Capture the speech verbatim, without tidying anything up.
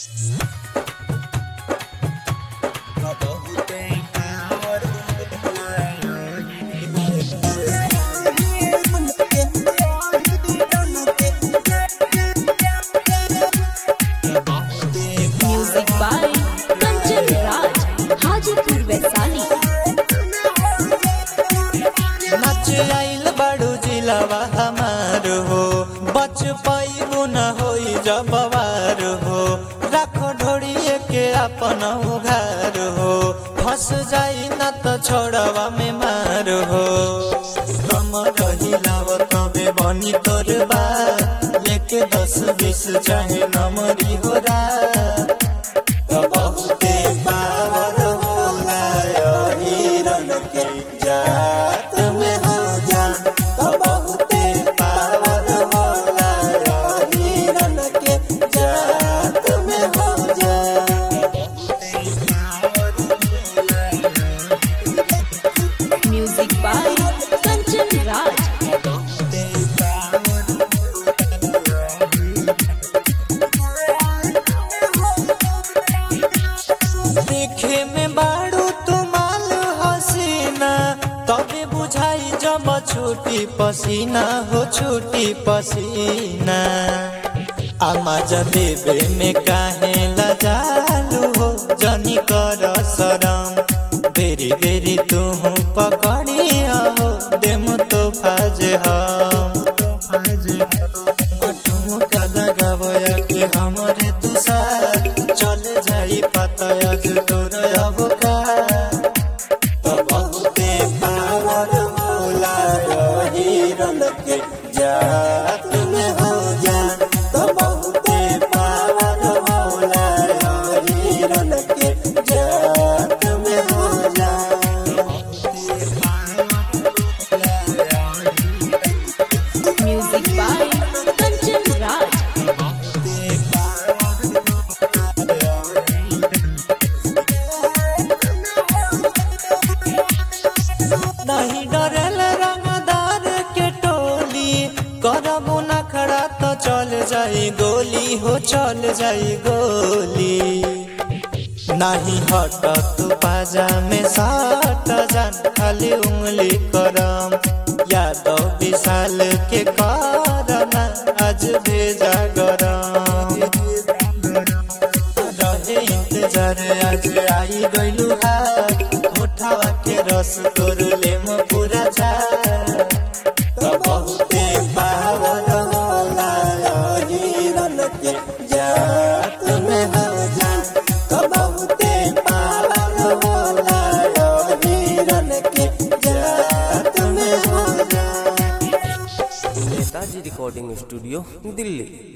Music by Kanchan Raj, Hajipur Vaishali. नाच आइल बड़ू जिलावा हमार हो, बच पाइबू न होई जबवार हो। राखो ढोड़िए के अपन उघार हो, फंस जाई न तो छोड़वा में मार हो। कम रहिलाव तबे बनी तोर बात, लेके दस बीस चाहे नमरी हो रात। बहुते पावर होला हिरन के जात में हो जा, बहुते पावर होला हिरन के जात में हो जा। Music by Kanchan Raj. देखे में बाड़ू तुमाल हसीना, तबे बुझाई जब छूटी पसीना हो, छूटी पसीना। आमा जदेबे में काहे लजालू हो, जनी कर शरम बेरी बेरी तू पकड़िया हो। देम तो फाज हम कदा गवया के हमरे तू साथ, चल जाई पता आज तोर अब का। बहुते पावर होला हिरन के जात में हो जा, तो बहुते पावर होला हिरन के जात में हो जा। Music by Kanchan Raj. नहीं डरेल रंगदार के टोली, करबो न खड़ा तो चल जाई गोली हो, चल जाई गोली। नहीं हट तू पाजा में साट जान, खाली उंगली करम यादव विशाल के करना आज भेजा गरम। रहे इंतजार आज आई गइलू हाथ, उठावा के रस तोर लेम पूरा जा। बहुते पावर होला हिरन के जात में हो जा, बहुते पावर होला हिरन के जात में हो जा। नेताजी रिकॉर्डिंग स्टूडियो, दिल्ली।